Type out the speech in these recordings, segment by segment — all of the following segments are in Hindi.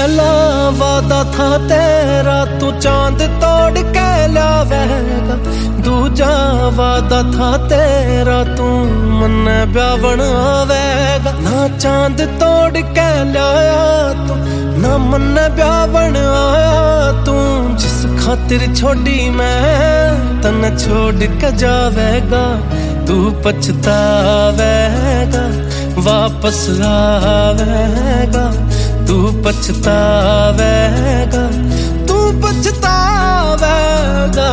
पहला वादा था तेरा तू चांद तोड़ के लावेगा, दूजा वादा था तेरा तू मन्ने ब्यावन आवेगा। ना चांद तोड़ के लाया तू ना मन्ने ब्यावन आया तू, जिस खातिर छोड़ी मैं तन छोड़ के जावेगा। तू पछतावेगा वापस आवेगा, तू पछतावेगा, तू पछतावेगा।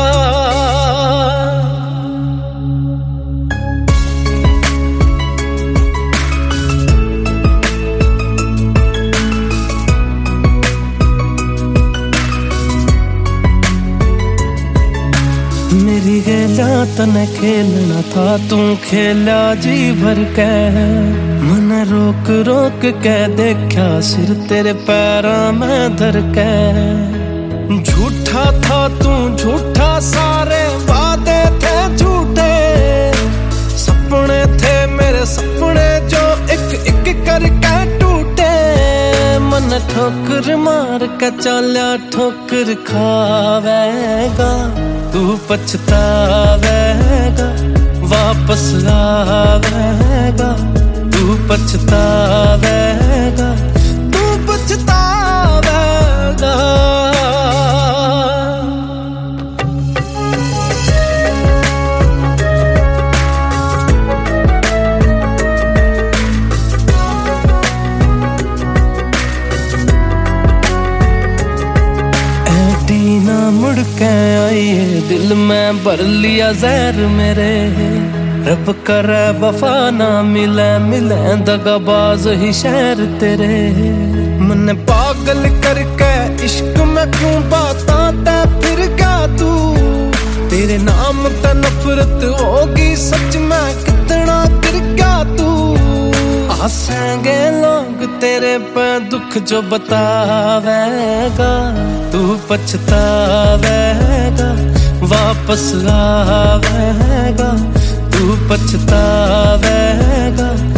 मेरी गेला तने खेलना था तू खेला जी भर के, मन रोक रोक के देखा सिर तेरे पैरों में धर के। झूठा था तू झूठा सारे वादे थे झूठे, सपने थे मेरे सपने जो एक एक करके टूटे। मन ठोकर मार के चला ठोकर खावेगा, तू पछतावेगा वापस आवेगा, तू पछतावेगा, तू पछतावेगा। मुड़ के आइए दिल में भर लिया जहर मेरे, रब करे वफा ना मिले मिले दगाबाज ही शहर तेरे। मन पागल करके इश्क में क्यों बाता ते फिर क्या तू, तेरे नाम का नफरत होगी सच में कितना गिर क्या तू। हंसेंगे लोग तेरे पे दुख जो बतावेगा, तू पछतावेगा वापस आवेगा, तू पछतावेगा।